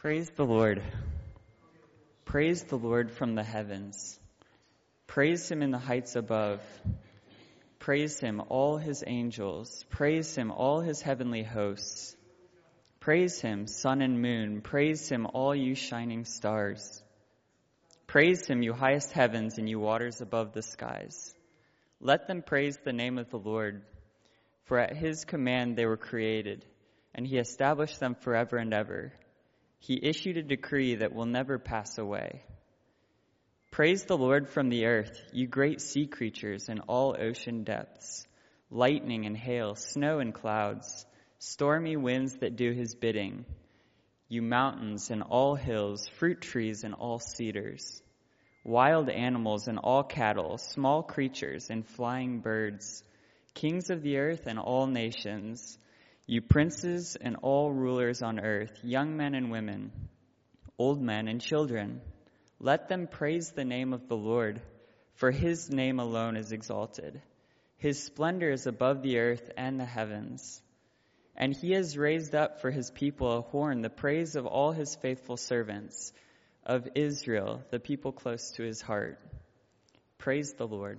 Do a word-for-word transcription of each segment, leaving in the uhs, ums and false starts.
Praise the Lord. Praise the Lord from the heavens. Praise him in the heights above. Praise him, all his angels. Praise him, all his heavenly hosts. Praise him, sun and moon. Praise him, all you shining stars. Praise him, you highest heavens and you waters above the skies. Let them praise the name of the Lord, for at his command they were created, and he established them forever and ever. He issued a decree that will never pass away. Praise the Lord from the earth, you great sea creatures in all ocean depths, lightning and hail, snow and clouds, stormy winds that do his bidding, you mountains and all hills, fruit trees and all cedars, wild animals and all cattle, small creatures and flying birds, kings of the earth and all nations, you princes and all rulers on earth, young men and women, old men and children. Let them praise the name of the Lord, for his name alone is exalted. His splendor is above the earth and the heavens. And he has raised up for his people a horn, the praise of all his faithful servants, of Israel, the people close to his heart. Praise the Lord.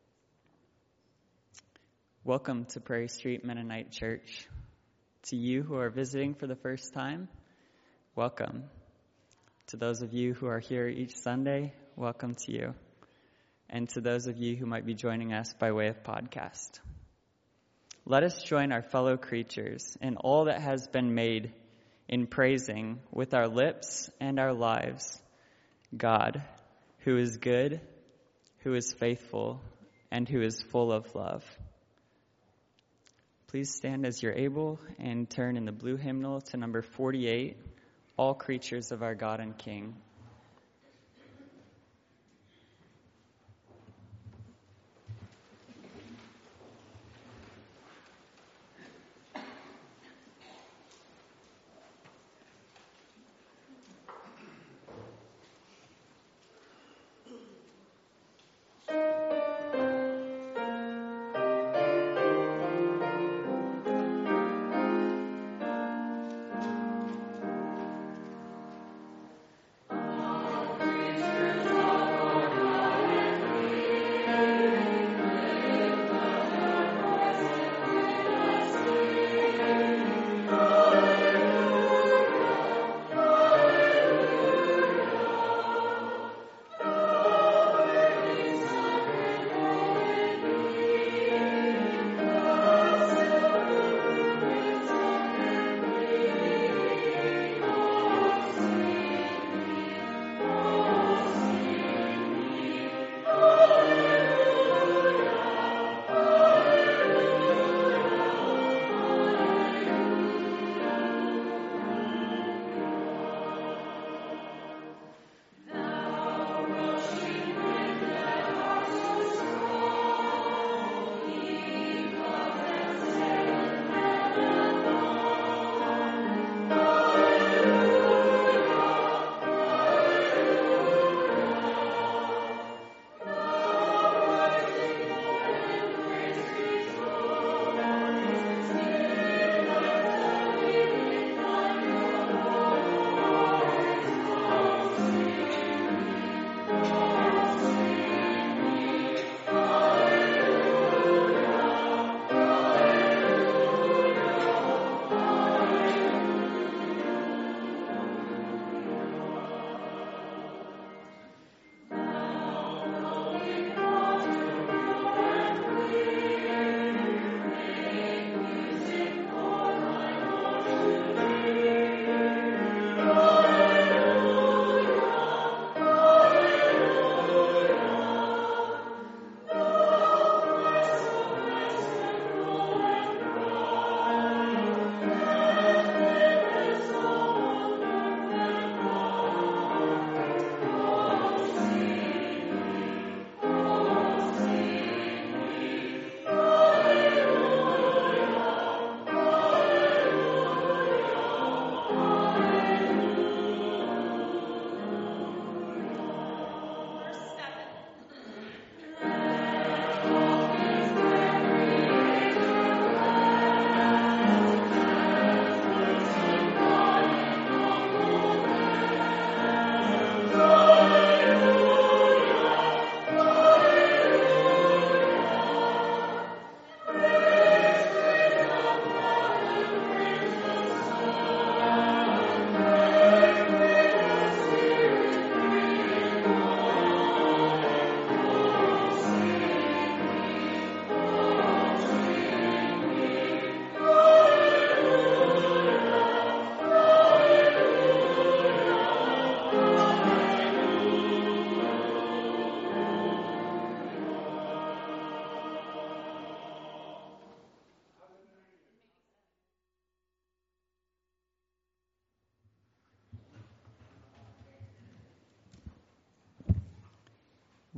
Welcome to Prairie Street Mennonite Church. To you who are visiting for the first time, welcome. To those of you who are here each Sunday, welcome to you. And to those of you who might be joining us by way of podcast. Let us join our fellow creatures in all that has been made in praising with our lips and our lives God, who is good, who is faithful, and who is full of love. Please stand as you're able and turn in the blue hymnal to number forty-eight, All Creatures of Our God and King.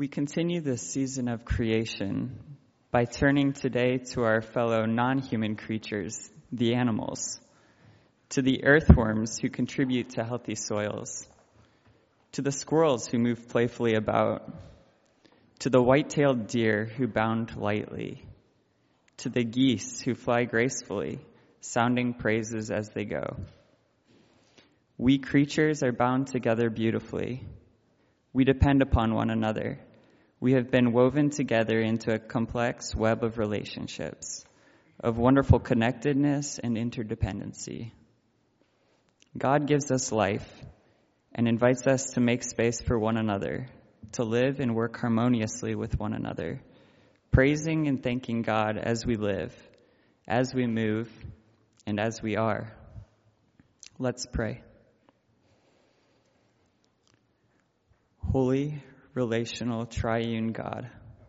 We continue this season of creation by turning today to our fellow non-human creatures, the animals, to the earthworms who contribute to healthy soils, to the squirrels who move playfully about, to the white-tailed deer who bound lightly, to the geese who fly gracefully, sounding praises as they go. We creatures are bound together beautifully. We depend upon one another. We have been woven together into a complex web of relationships, of wonderful connectedness and interdependency. God gives us life and invites us to make space for one another, to live and work harmoniously with one another, praising and thanking God as we live, as we move, and as we are. Let's pray. Holy, relational, triune God,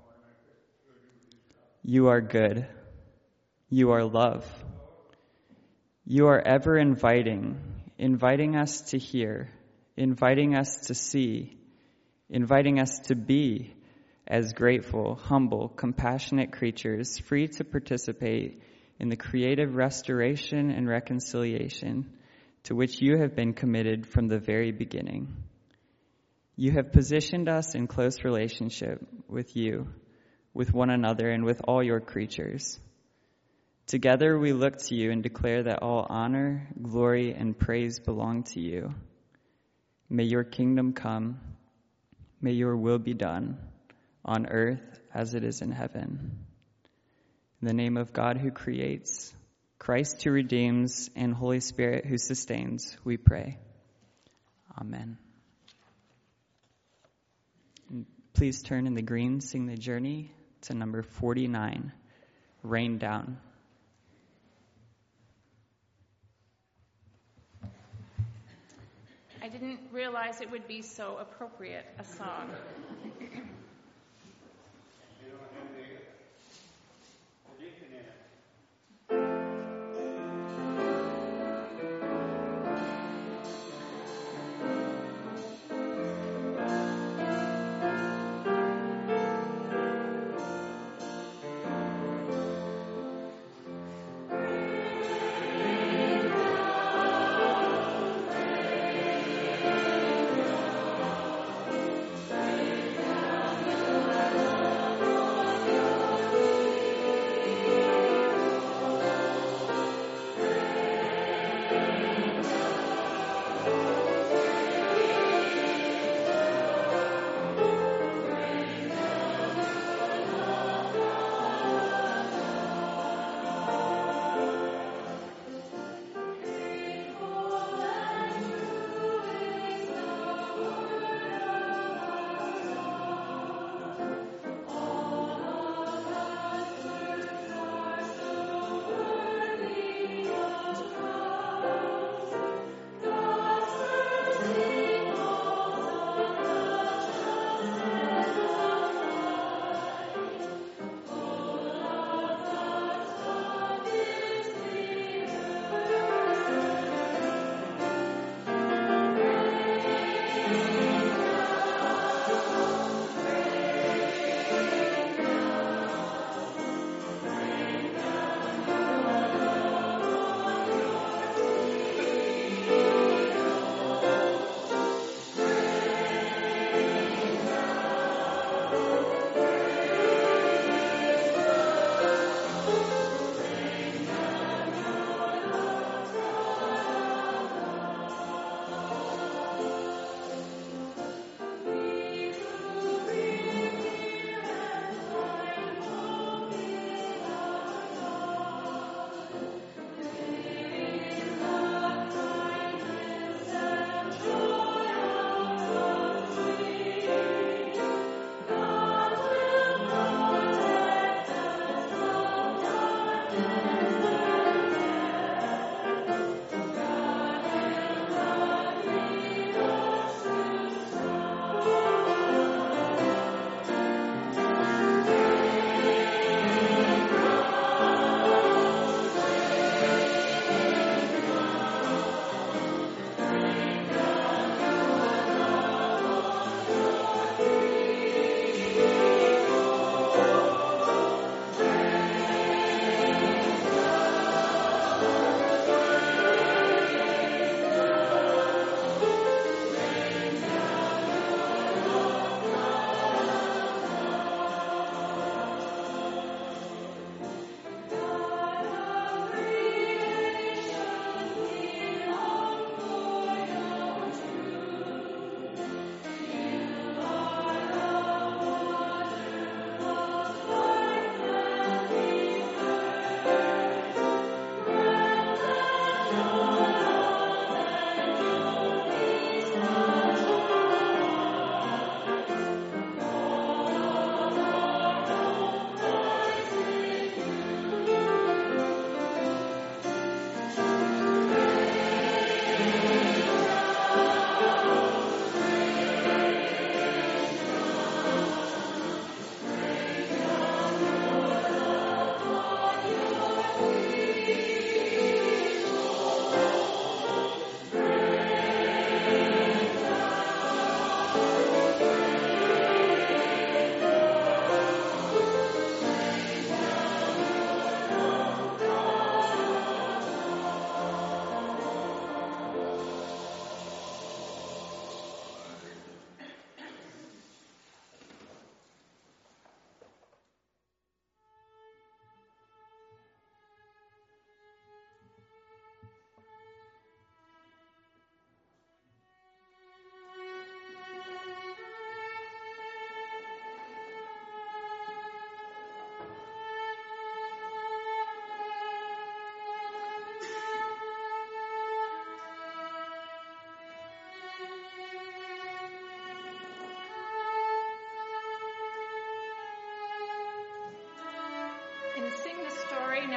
you are good. You are love. You are ever inviting, inviting us to hear, inviting us to see, inviting us to be as grateful, humble, compassionate creatures, free to participate in the creative restoration and reconciliation to which you have been committed from the very beginning. You have positioned us in close relationship with you, with one another, and with all your creatures. Together we look to you and declare that all honor, glory, and praise belong to you. May your kingdom come. May your will be done on earth as it is in heaven. In the name of God who creates, Christ who redeems, and Holy Spirit who sustains, we pray. Amen. Please turn in the green, sing the journey to number forty-nine, Rain Down. I didn't realize it would be so appropriate a song.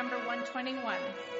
number one twenty-one.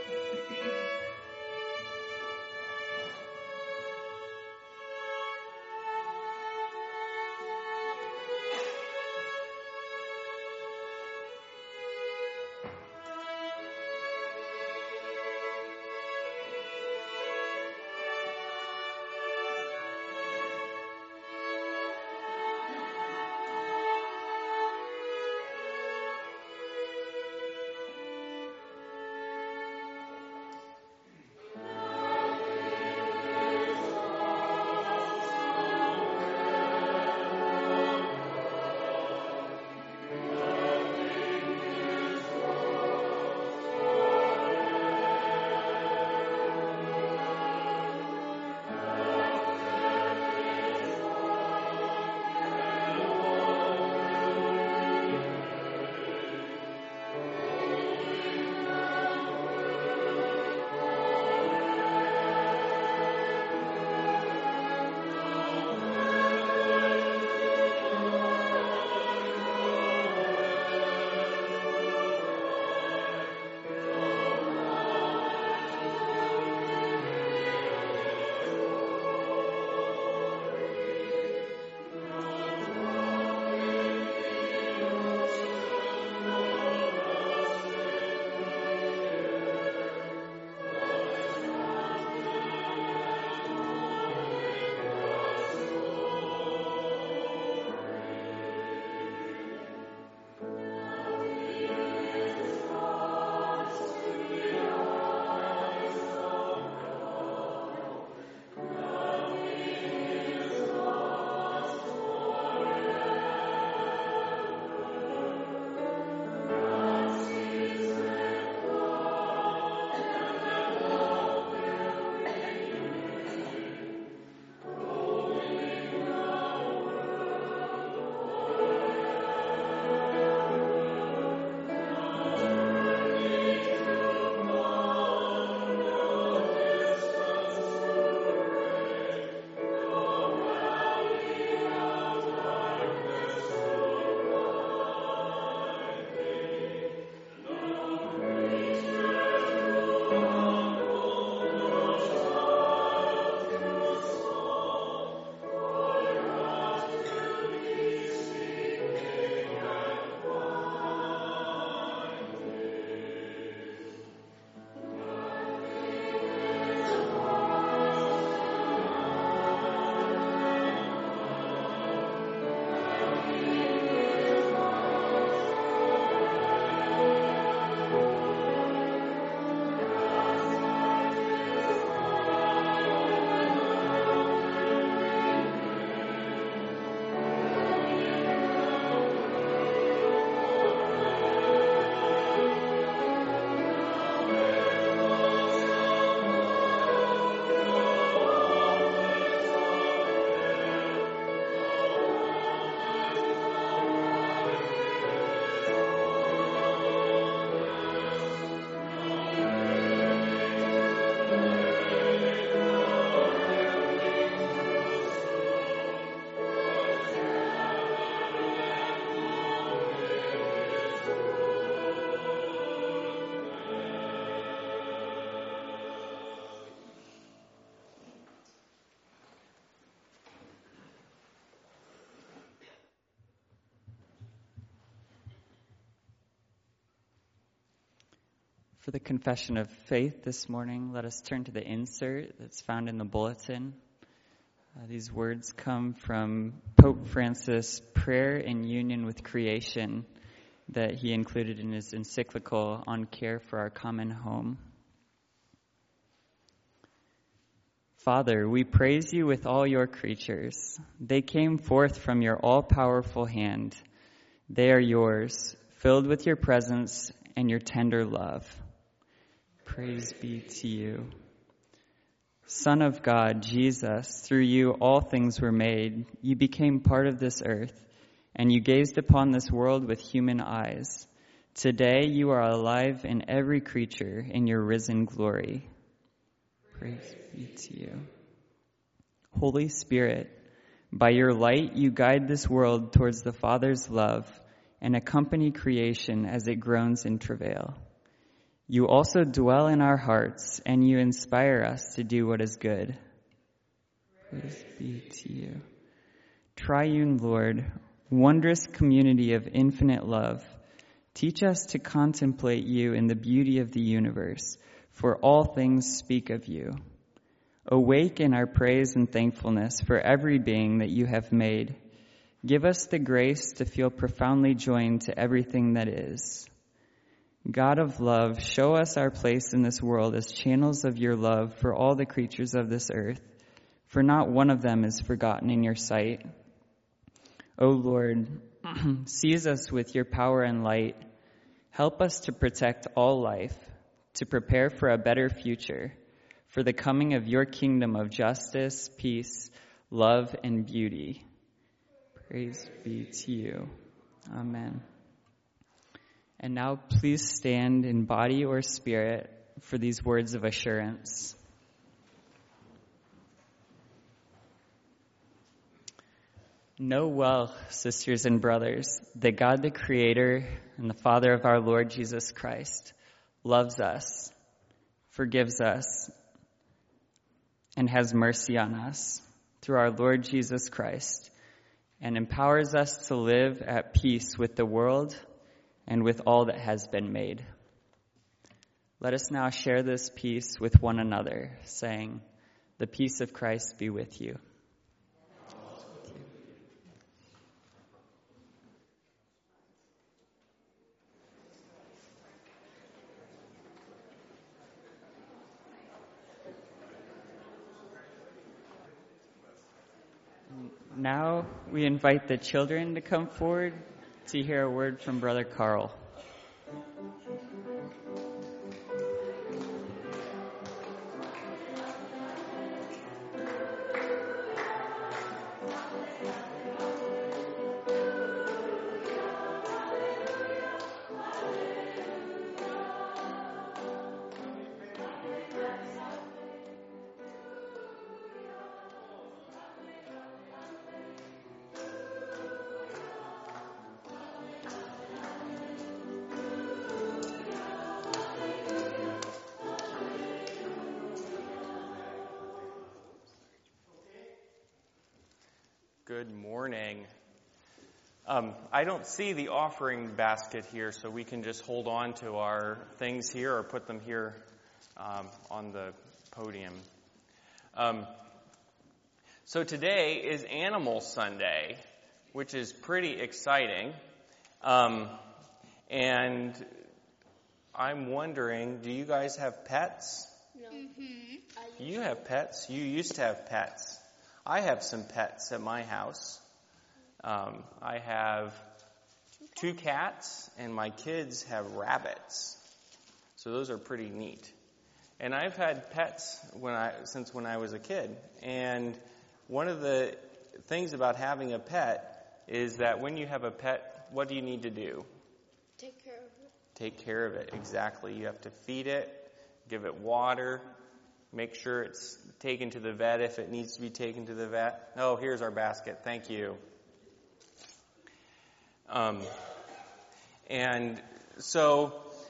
For the confession of faith this morning, let us turn to the insert that's found in the bulletin. Uh, these words come from Pope Francis' prayer in union with creation that he included in his encyclical on care for our common home. Father, we praise you with all your creatures. They came forth from your all-powerful hand. They are yours, filled with your presence and your tender love. Praise be to you. Son of God, Jesus, through you all things were made. You became part of this earth, and you gazed upon this world with human eyes. Today you are alive in every creature in your risen glory. Praise be to you. Holy Spirit, by your light you guide this world towards the Father's love and accompany creation as it groans in travail. You also dwell in our hearts, and you inspire us to do what is good. Praise be to you. Triune Lord, wondrous community of infinite love, teach us to contemplate you in the beauty of the universe, for all things speak of you. Awaken our praise and thankfulness for every being that you have made. Give us the grace to feel profoundly joined to everything that is. God of love, show us our place in this world as channels of your love for all the creatures of this earth, for not one of them is forgotten in your sight. O Lord, seize us with your power and light. Help us to protect all life, to prepare for a better future, for the coming of your kingdom of justice, peace, love, and beauty. Praise be to you. Amen. And now please stand in body or spirit for these words of assurance. Know well, sisters and brothers, that God the Creator and the Father of our Lord Jesus Christ loves us, forgives us, and has mercy on us through our Lord Jesus Christ, and empowers us to live at peace with the world and with all that has been made. Let us now share this peace with one another, saying, "The peace of Christ be with you." Now we invite the children to come forward to hear a word from Brother Carl. Good morning. Um, I don't see the offering basket here, so we can just hold on to our things here or put them here um, on the podium. Um, so today is Animal Sunday, which is pretty exciting. Um, and I'm wondering, do you guys have pets? No. Mm-hmm. You have pets? You used to have pets. I have some pets at my house. Um, I have two cats, and my kids have rabbits. So those are pretty neat. And I've had pets when I since when I was a kid. And one of the things about having a pet is that when you have a pet, what do you need to do? Take care of it. Take care of it, exactly. You have to feed it, give it water, make sure it's taken to the vet if it needs to be taken to the vet. Oh, here's our basket. Thank you. Um, and so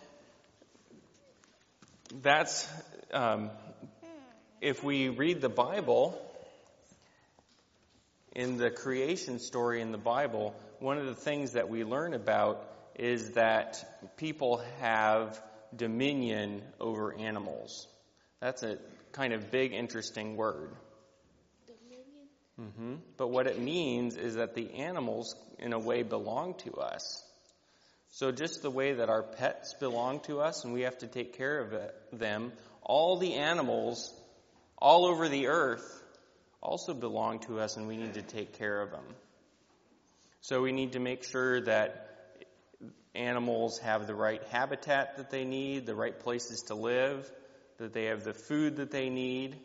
that's, um, if we read the Bible, in the creation story in the Bible, one of the things that we learn about is that people have dominion over animals. That's a kind of big, interesting word. Dominion? Mm-hmm. But what it means is that the animals, in a way, belong to us. So just the way that our pets belong to us and we have to take care of it, them, all the animals all over the earth also belong to us and we need to take care of them. So we need to make sure that animals have the right habitat that they need, the right places to live, that they have the food that they need,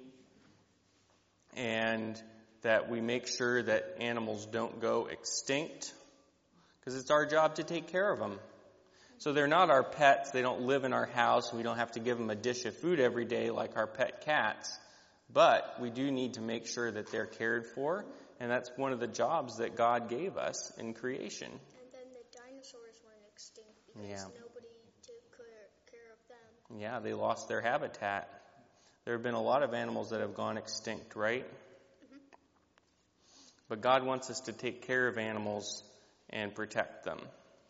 and that we make sure that animals don't go extinct, because it's our job to take care of them. So they're not our pets. They don't live in our house. We don't have to give them a dish of food every day like our pet cats. But we do need to make sure that they're cared for, and that's one of the jobs that God gave us in creation. And then the dinosaurs went extinct because Yeah. nobody took care of them. Yeah, they lost their habitat. There have been a lot of animals that have gone extinct, right? Mm-hmm. But God wants us to take care of animals and protect them.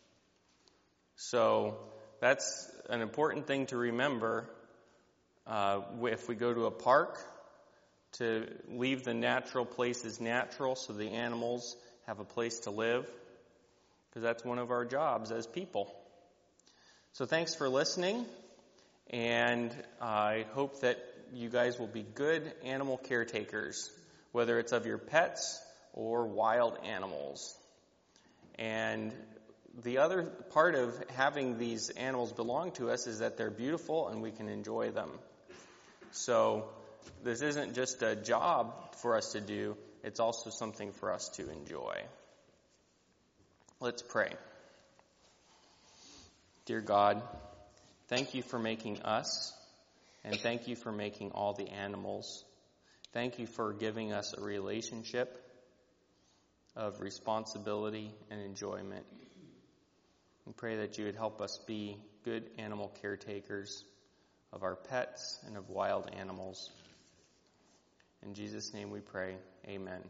So that's an important thing to remember uh, if we go to a park, to leave the natural places natural so the animals have a place to live, because that's one of our jobs as people. So thanks for listening, and I hope that you guys will be good animal caretakers, whether it's of your pets or wild animals. And the other part of having these animals belong to us is that they're beautiful and we can enjoy them. So this isn't just a job for us to do, it's also something for us to enjoy. Let's pray. Dear God, thank you for making us, and thank you for making all the animals. Thank you for giving us a relationship of responsibility and enjoyment. We pray that you would help us be good animal caretakers of our pets and of wild animals. In Jesus' name we pray. Amen.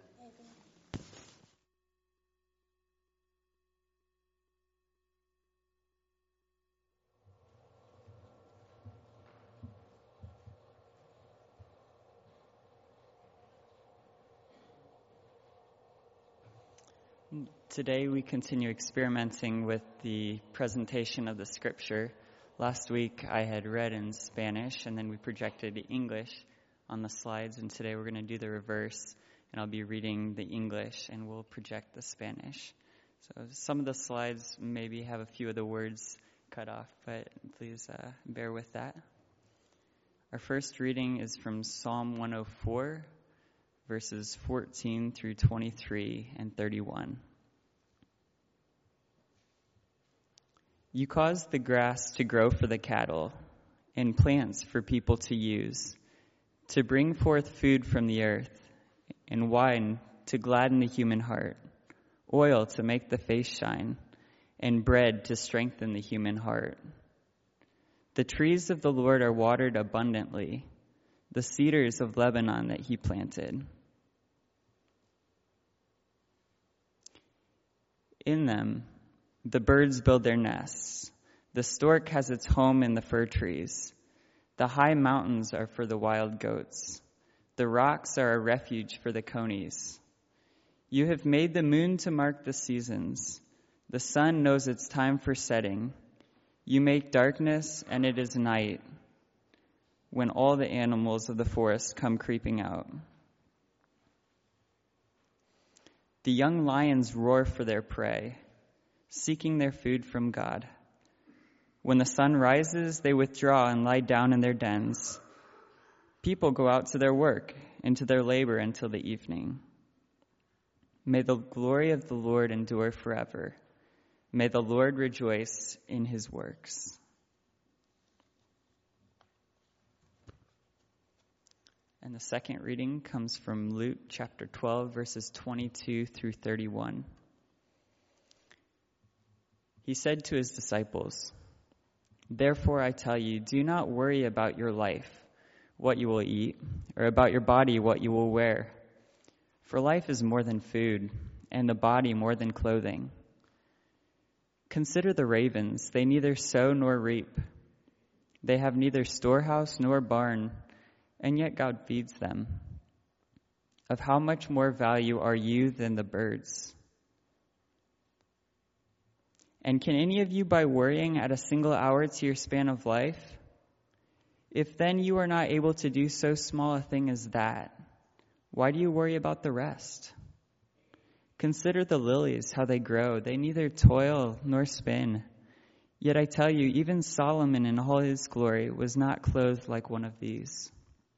Today we continue experimenting with the presentation of the scripture. Last week I had read in Spanish and then we projected English on the slides, and today we're going to do the reverse, and I'll be reading the English and we'll project the Spanish. So some of the slides maybe have a few of the words cut off, but please uh, bear with that. Our first reading is from Psalm one oh four, verses fourteen through twenty-three and thirty-one. You cause the grass to grow for the cattle, and plants for people to use, to bring forth food from the earth, and wine to gladden the human heart, oil to make the face shine, and bread to strengthen the human heart. The trees of the Lord are watered abundantly, the cedars of Lebanon that he planted. In them, the birds build their nests. The stork has its home in the fir trees. The high mountains are for the wild goats. The rocks are a refuge for the conies. You have made the moon to mark the seasons. The sun knows its time for setting. You make darkness, and it is night, when all the animals of the forest come creeping out. The young lions roar for their prey, seeking their food from God. When the sun rises, they withdraw and lie down in their dens. People go out to their work and to their labor until the evening. May the glory of the Lord endure forever. May the Lord rejoice in his works. And the second reading comes from Luke chapter twelve, verses twenty-two through thirty-one. He said to his disciples, "Therefore I tell you, do not worry about your life, what you will eat, or about your body, what you will wear. For life is more than food, and the body more than clothing. Consider the ravens, they neither sow nor reap. They have neither storehouse nor barn, and yet God feeds them. Of how much more value are you than the birds? And can any of you, by worrying, add a single hour to your span of life? If then you are not able to do so small a thing as that, why do you worry about the rest? Consider the lilies, how they grow. They neither toil nor spin. Yet I tell you, even Solomon in all his glory was not clothed like one of these.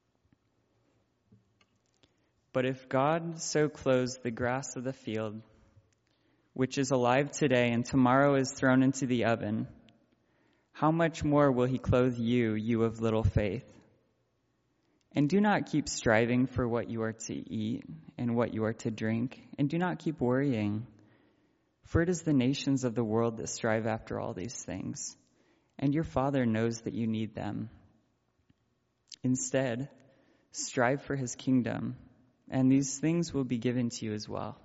But if God so clothes the grass of the field, which is alive today and tomorrow is thrown into the oven, how much more will he clothe you, you of little faith? And do not keep striving for what you are to eat and what you are to drink, and do not keep worrying, for it is the nations of the world that strive after all these things. and your Father knows that you need them. Instead, strive for his kingdom, and these things will be given to you as well.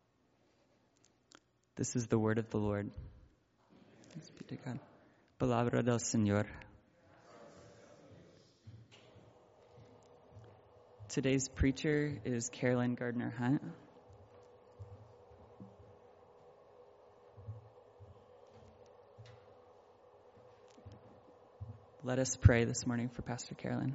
This is the word of the Lord. Thanks be to God. Palabra del Señor. Today's preacher is Carolyn Gardner Hunt. Let us pray this morning for Pastor Carolyn.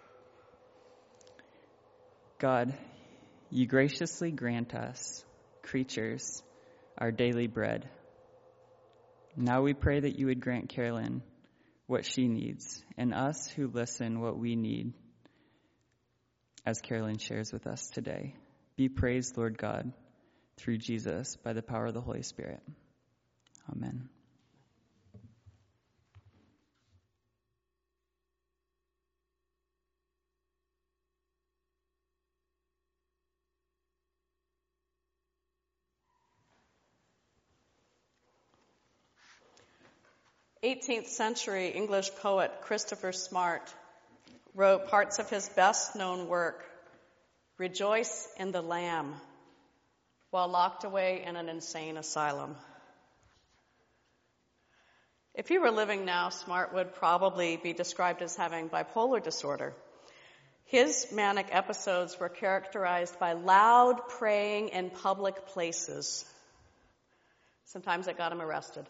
God, you graciously grant us, creatures, our daily bread. Now we pray that you would grant Carolyn what she needs, and us who listen what we need, as Carolyn shares with us today. Be praised, Lord God, through Jesus, by the power of the Holy Spirit. Amen. eighteenth century English poet Christopher Smart wrote parts of his best-known work, Rejoice in the Lamb, while locked away in an insane asylum. If he were living now, Smart would probably be described as having bipolar disorder. His manic episodes were characterized by loud praying in public places. Sometimes it got him arrested.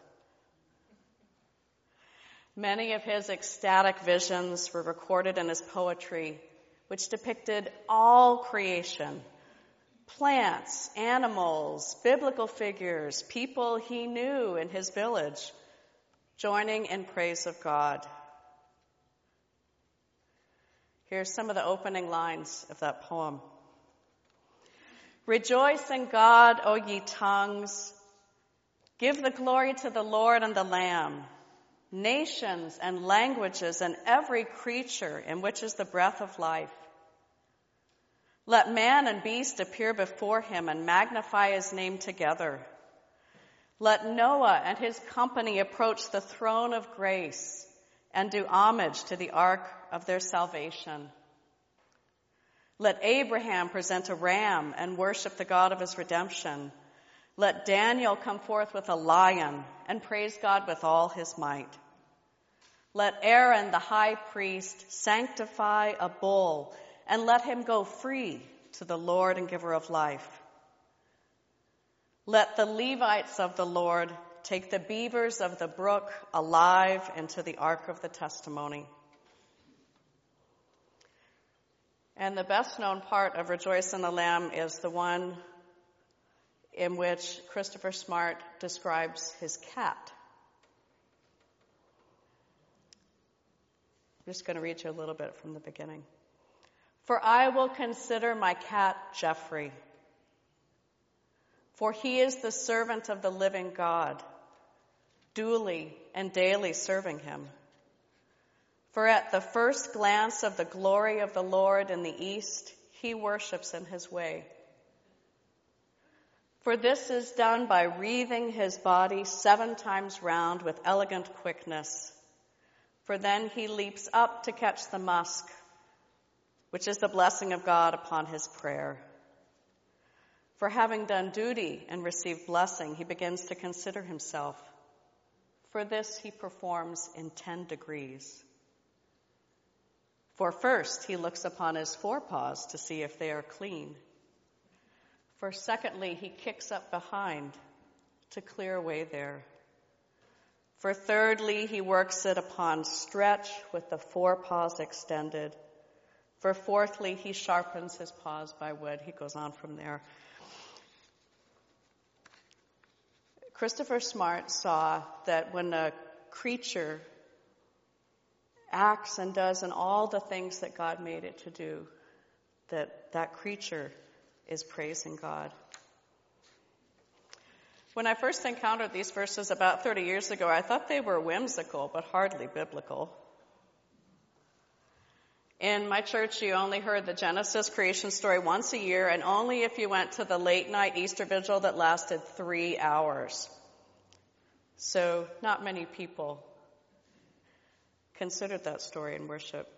Many of his ecstatic visions were recorded in his poetry, which depicted all creation, plants, animals, biblical figures, people he knew in his village, joining in praise of God. Here's some of the opening lines of that poem. Rejoice in God, O ye tongues. Give the glory to the Lord and the Lamb. Nations and languages and every creature in which is the breath of life. Let man and beast appear before him and magnify his name together. Let Noah and his company approach the throne of grace and do homage to the ark of their salvation. Let Abraham present a ram and worship the God of his redemption. Let Daniel come forth with a lion and praise God with all his might. Let Aaron, the high priest, sanctify a bull and let him go free to the Lord and giver of life. Let the Levites of the Lord take the beavers of the brook alive into the ark of the testimony. And the best known part of Rejoice in the Lamb is the one in which Christopher Smart describes his cat. I'm just going to read you a little bit from the beginning. For I will consider my cat Geoffrey, for he is the servant of the living God, duly and daily serving him. For at the first glance of the glory of the Lord in the east, he worships in his way. For this is done by wreathing his body seven times round with elegant quickness. For then he leaps up to catch the musk, which is the blessing of God upon his prayer. For having done duty and received blessing, he begins to consider himself. For this he performs in ten degrees. For first he looks upon his forepaws to see if they are clean. For secondly, he kicks up behind to clear away there. For thirdly, he works it upon stretch with the forepaws extended. For fourthly, he sharpens his paws by wood. He goes on from there. Christopher Smart saw that when a creature acts and does and all the things that God made it to do, that that creature is praising God. When I first encountered these verses about thirty years ago, I thought they were whimsical, but hardly biblical. In my church, you only heard the Genesis creation story once a year, and only if you went to the late night Easter vigil that lasted three hours. So not many people considered that story in worship.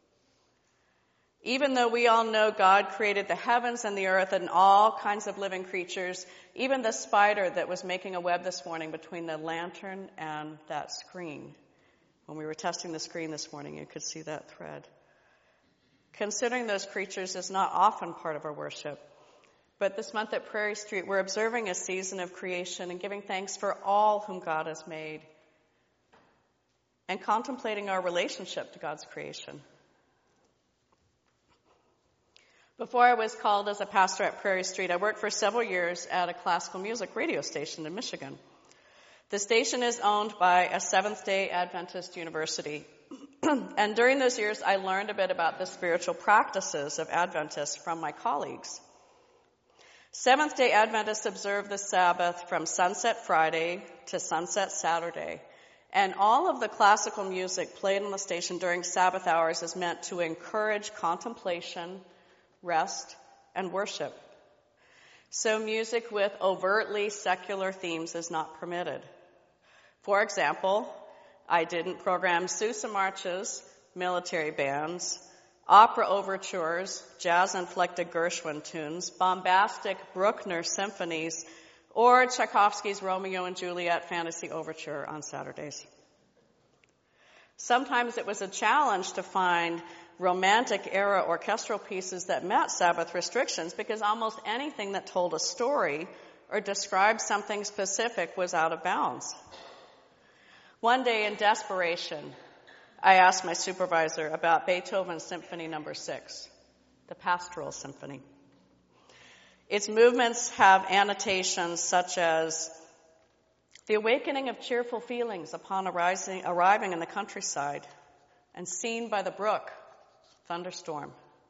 Even though we all know God created the heavens and the earth and all kinds of living creatures, even the spider that was making a web this morning between the lantern and that screen. When we were testing the screen this morning, you could see that thread. Considering those creatures is not often part of our worship. But this month at Prairie Street, we're observing a season of creation and giving thanks for all whom God has made and contemplating our relationship to God's creation. Before I was called as a pastor at Prairie Street, I worked for several years at a classical music radio station in Michigan. The station is owned by a Seventh-day Adventist university. And during those years, I learned a bit about the spiritual practices of Adventists from my colleagues. Seventh-day Adventists observe the Sabbath from sunset Friday to sunset Saturday. And all of the classical music played on the station during Sabbath hours is meant to encourage contemplation, rest, and worship. So music with overtly secular themes is not permitted. For example, I didn't program Sousa marches, military bands, opera overtures, jazz-inflected Gershwin tunes, bombastic Bruckner symphonies, or Tchaikovsky's Romeo and Juliet fantasy overture on Saturdays. Sometimes it was a challenge to find Romantic-era orchestral pieces that met Sabbath restrictions because almost anything that told a story or described something specific was out of bounds. One day in desperation, I asked my supervisor about Beethoven's Symphony Number Six, the Pastoral Symphony. Its movements have annotations such as the awakening of cheerful feelings upon arising, arriving in the countryside and seen by the brook, thunderstorm.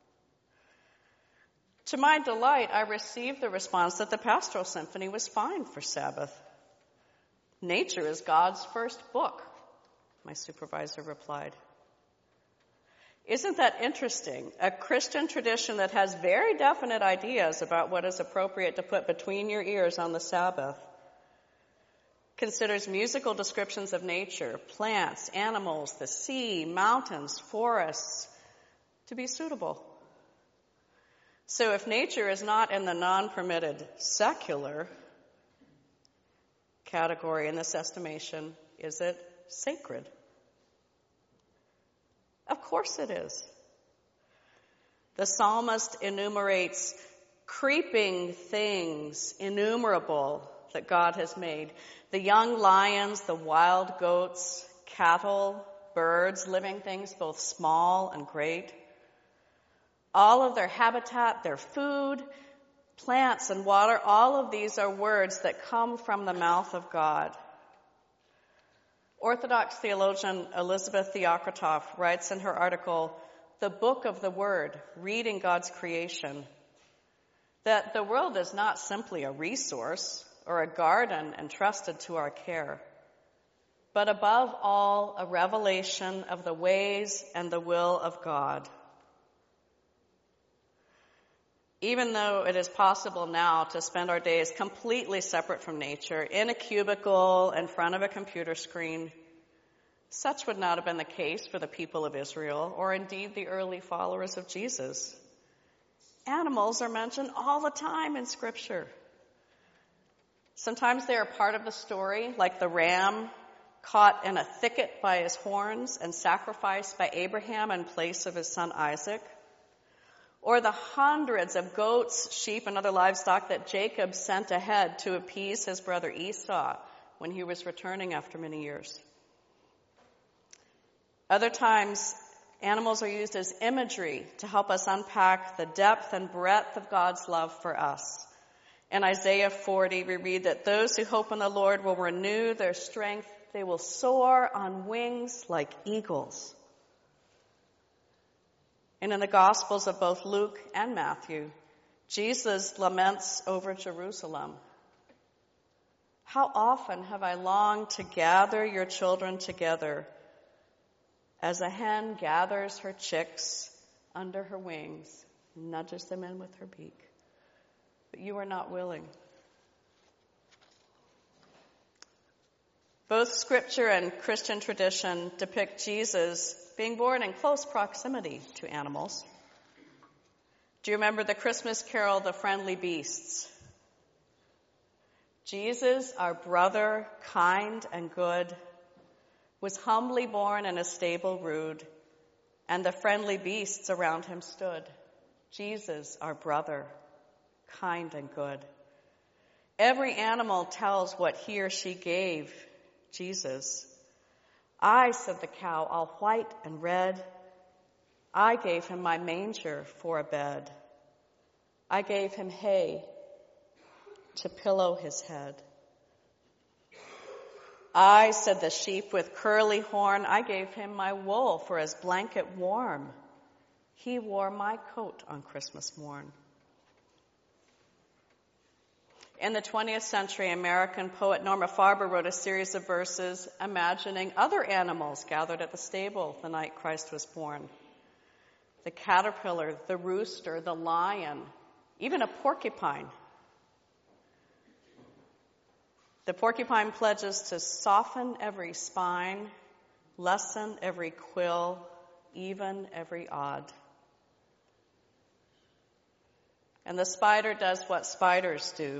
To my delight, I received the response that the Pastoral Symphony was fine for Sabbath. Nature is God's first book, my supervisor replied. Isn't that interesting? A Christian tradition that has very definite ideas about what is appropriate to put between your ears on the Sabbath considers musical descriptions of nature, plants, animals, the sea, mountains, forests, to be suitable. So if nature is not in the non-permitted secular category in this estimation, is it sacred? Of course it is. The psalmist enumerates creeping things, innumerable, that God has made. The young lions, the wild goats, cattle, birds, living things, both small and great. All of their habitat, their food, plants and water, all of these are words that come from the mouth of God. Orthodox theologian Elizabeth Theokritoff writes in her article, The Book of the Word, Reading God's Creation, that the world is not simply a resource or a garden entrusted to our care, but above all, a revelation of the ways and the will of God. Even though it is possible now to spend our days completely separate from nature, in a cubicle, in front of a computer screen, such would not have been the case for the people of Israel, or indeed the early followers of Jesus. Animals are mentioned all the time in Scripture. Sometimes they are part of the story, like the ram caught in a thicket by his horns and sacrificed by Abraham in place of his son Isaac. Or the hundreds of goats, sheep, and other livestock that Jacob sent ahead to appease his brother Esau when he was returning after many years. Other times, animals are used as imagery to help us unpack the depth and breadth of God's love for us. In Isaiah forty, we read that those who hope in the Lord will renew their strength. They will soar on wings like eagles. And in the Gospels of both Luke and Matthew, Jesus laments over Jerusalem. How often have I longed to gather your children together as a hen gathers her chicks under her wings, nudges them in with her beak. But you are not willing. Both scripture and Christian tradition depict Jesus being born in close proximity to animals. Do you remember the Christmas carol, The Friendly Beasts? Jesus, our brother, kind and good, was humbly born in a stable rude, and the friendly beasts around him stood. Jesus, our brother, kind and good. Every animal tells what he or she gave Jesus. I, said the cow, all white and red, I gave him my manger for a bed. I gave him hay to pillow his head. I, said the sheep with curly horn, I gave him my wool for his blanket warm. He wore my coat on Christmas morn. In the twentieth century, American poet Norma Farber wrote a series of verses imagining other animals gathered at the stable the night Christ was born. The caterpillar, the rooster, the lion, even a porcupine. The porcupine pledges to soften every spine, lessen every quill, even every odd. And the spider does what spiders do.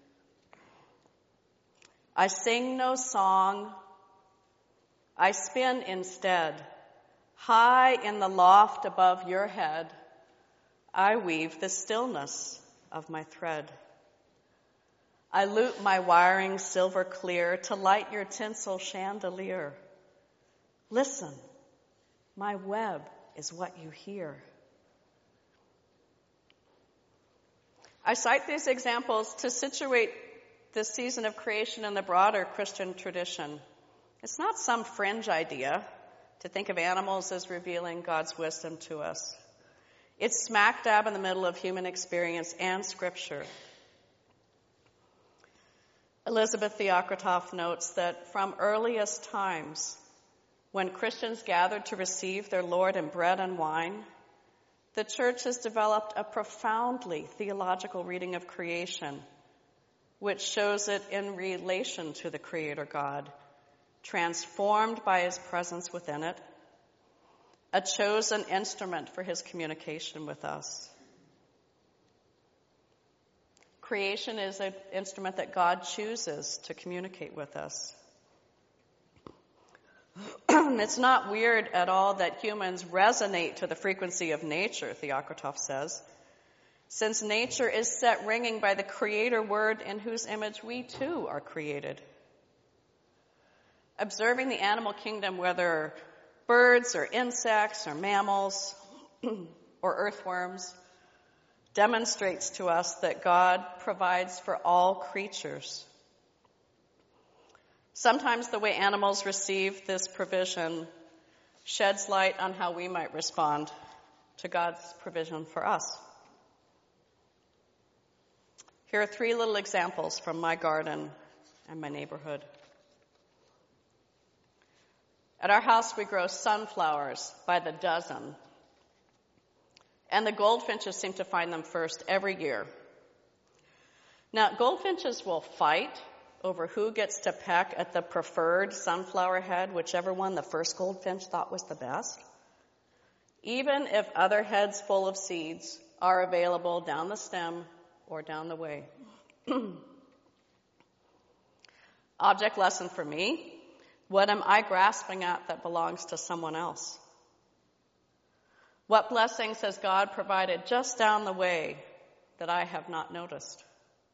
I sing no song, I spin instead. High in the loft above your head, I weave the stillness of my thread. I loop my wiring silver clear to light your tinsel chandelier. Listen, my web is what you hear. I cite these examples to situate this season of creation in the broader Christian tradition. It's not some fringe idea to think of animals as revealing God's wisdom to us. It's smack dab in the middle of human experience and Scripture. Elizabeth Theokritoff notes that from earliest times, when Christians gathered to receive their Lord in bread and wine, the Church has developed a profoundly theological reading of creation, which shows it in relation to the Creator God, transformed by His presence within it, a chosen instrument for His communication with us. Creation is an instrument that God chooses to communicate with us. It's not weird at all that humans resonate to the frequency of nature, Theokritoff says, since nature is set ringing by the Creator Word in whose image we too are created. Observing the animal kingdom, whether birds or insects or mammals or earthworms, demonstrates to us that God provides for all creatures. Sometimes the way animals receive this provision sheds light on how we might respond to God's provision for us. Here are three little examples from my garden and my neighborhood. At our house, we grow sunflowers by the dozen. And the goldfinches seem to find them first every year. Now, goldfinches will fight over who gets to peck at the preferred sunflower head, whichever one the first goldfinch thought was the best, even if other heads full of seeds are available down the stem or down the way. Object lesson for me: what am I grasping at that belongs to someone else? What blessings has God provided just down the way that I have not noticed?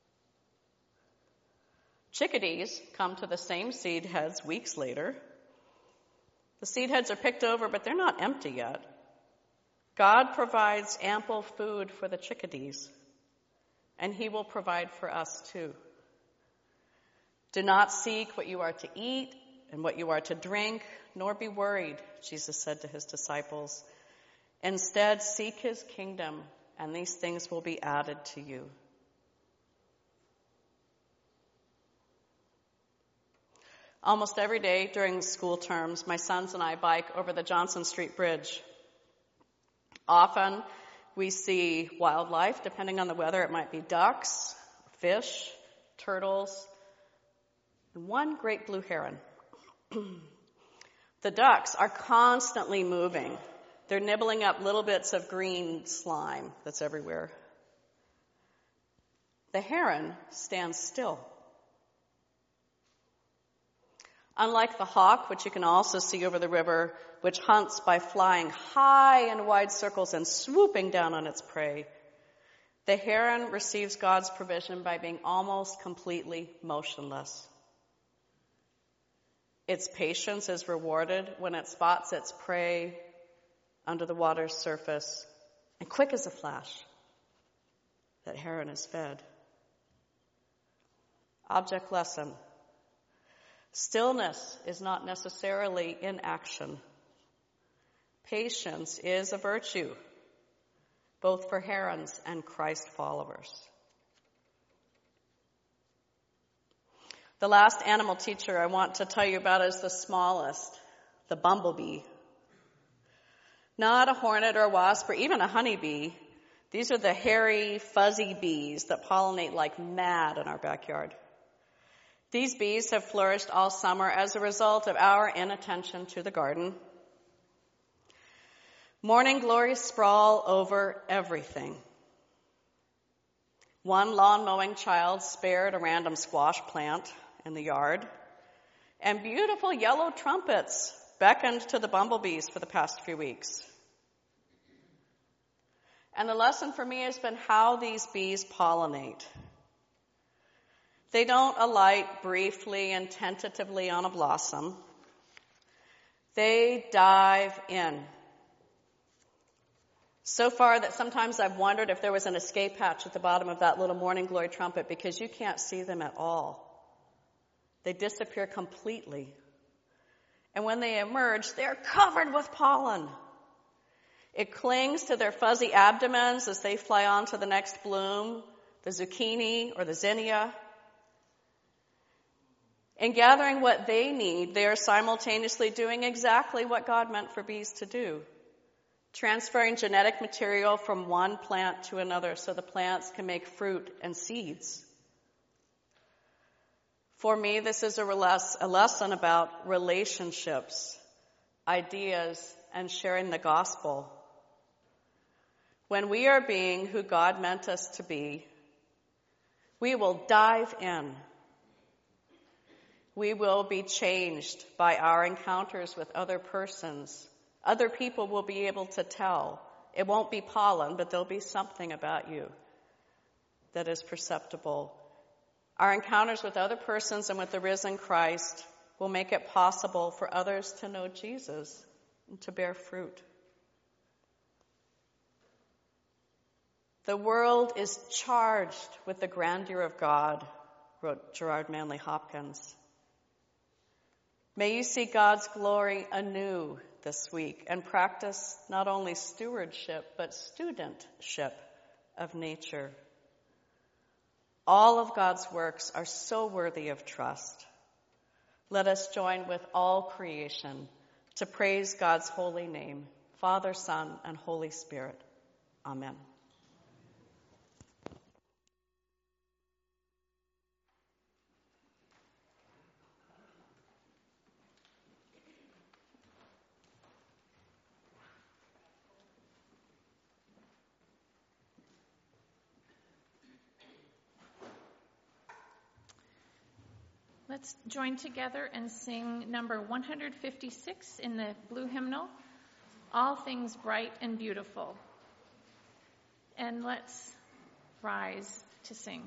Chickadees come to the same seed heads weeks later. The seed heads are picked over, but they're not empty yet. God provides ample food for the chickadees, and He will provide for us too. Do not seek what you are to eat and what you are to drink, nor be worried, Jesus said to His disciples. Instead, seek His kingdom, and these things will be added to you. Almost every day during school terms, my sons and I bike over the Johnson Street Bridge. Often we see wildlife. Depending on the weather, it might be ducks, fish, turtles, and one great blue heron. The ducks are constantly moving. They're nibbling up little bits of green slime that's everywhere. The heron stands still. Unlike the hawk, which you can also see over the river, which hunts by flying high in wide circles and swooping down on its prey, the heron receives God's provision by being almost completely motionless. Its patience is rewarded when it spots its prey under the water's surface, and quick as a flash, that heron is fed. Object lesson. Stillness is not necessarily inaction. Patience is a virtue, both for herons and Christ followers. The last animal teacher I want to tell you about is the smallest, the bumblebee. Not a hornet or a wasp or even a honeybee. These are the hairy, fuzzy bees that pollinate like mad in our backyard. These bees have flourished all summer as a result of our inattention to the garden. Morning glories sprawl over everything. One lawn mowing child spared a random squash plant in the yard, and beautiful yellow trumpets beckoned to the bumblebees for the past few weeks. And the lesson for me has been how these bees pollinate. They don't alight briefly and tentatively on a blossom. They dive in. So far that sometimes I've wondered if there was an escape hatch at the bottom of that little morning glory trumpet, because you can't see them at all. They disappear completely. And when they emerge, they're covered with pollen. It clings to their fuzzy abdomens as they fly on to the next bloom, the zucchini or the zinnia. In gathering what they need, they are simultaneously doing exactly what God meant for bees to do, transferring genetic material from one plant to another so the plants can make fruit and seeds. For me, this is a lesson about relationships, ideas, and sharing the gospel. When we are being who God meant us to be, we will dive in. We will be changed by our encounters with other persons. Other people will be able to tell. It won't be pollen, but there'll be something about you that is perceptible. Our encounters with other persons and with the risen Christ will make it possible for others to know Jesus and to bear fruit. The world is charged with the grandeur of God, wrote Gerard Manley Hopkins. May you see God's glory anew this week and practice not only stewardship, but studentship of nature. All of God's works are so worthy of trust. Let us join with all creation to praise God's holy name, Father, Son, and Holy Spirit. Amen. Let's join together and sing number one hundred fifty-six in the blue hymnal, All Things Bright and Beautiful. And let's rise to sing.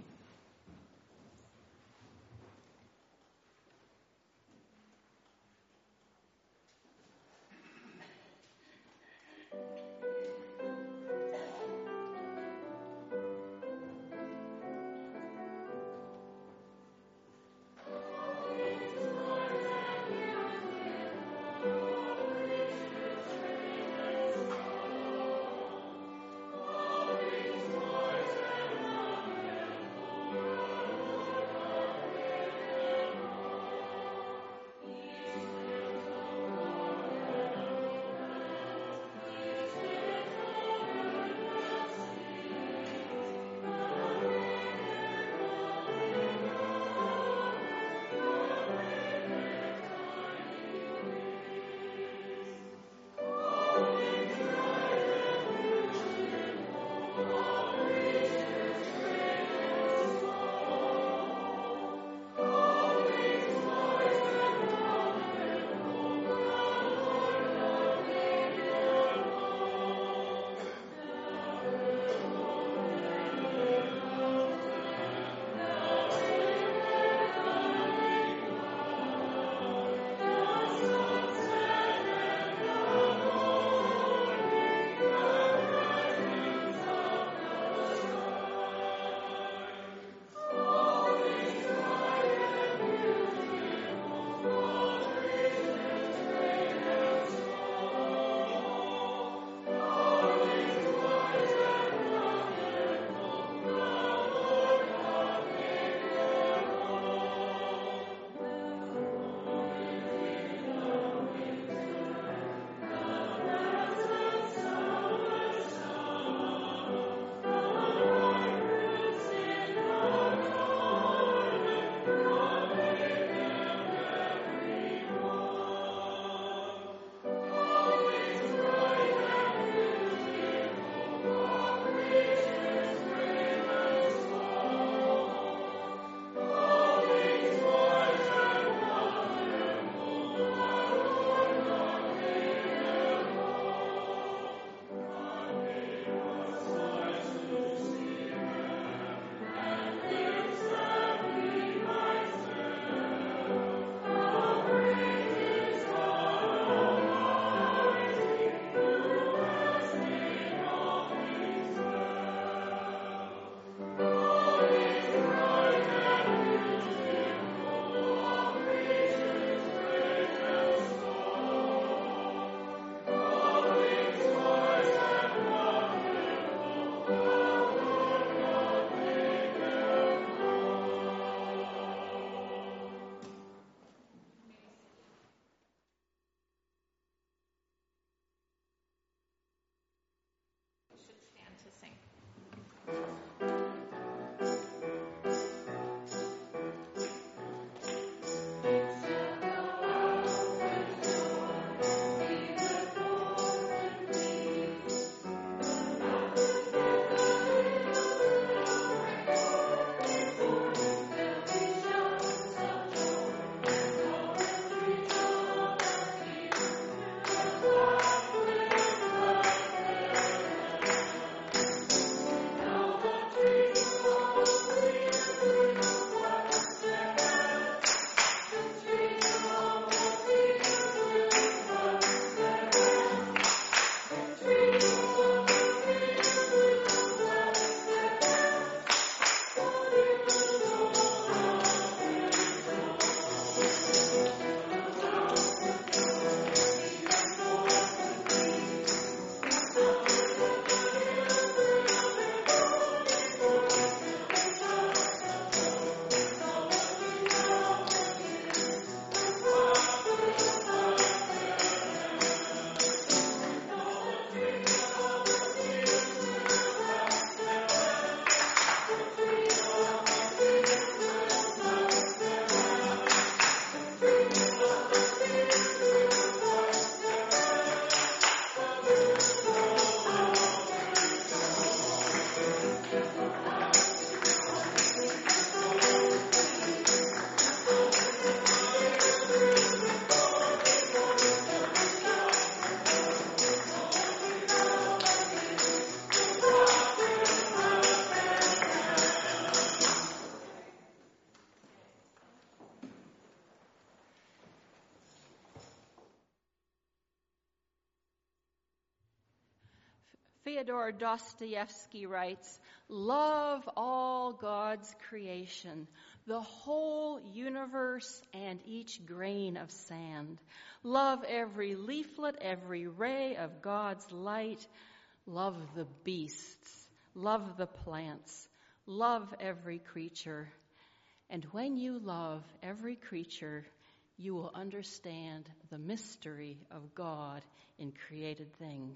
Fyodor Dostoevsky writes, "Love all God's creation, the whole universe and each grain of sand. Love every leaflet, every ray of God's light. Love the beasts, love the plants, love every creature. And when you love every creature, you will understand the mystery of God in created things."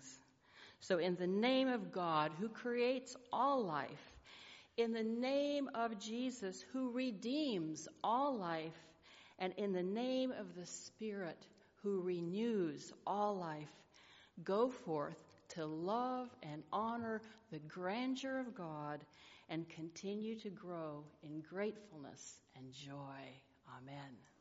So in the name of God, who creates all life, in the name of Jesus, who redeems all life, and in the name of the Spirit, who renews all life, go forth to love and honor the grandeur of God and continue to grow in gratefulness and joy. Amen.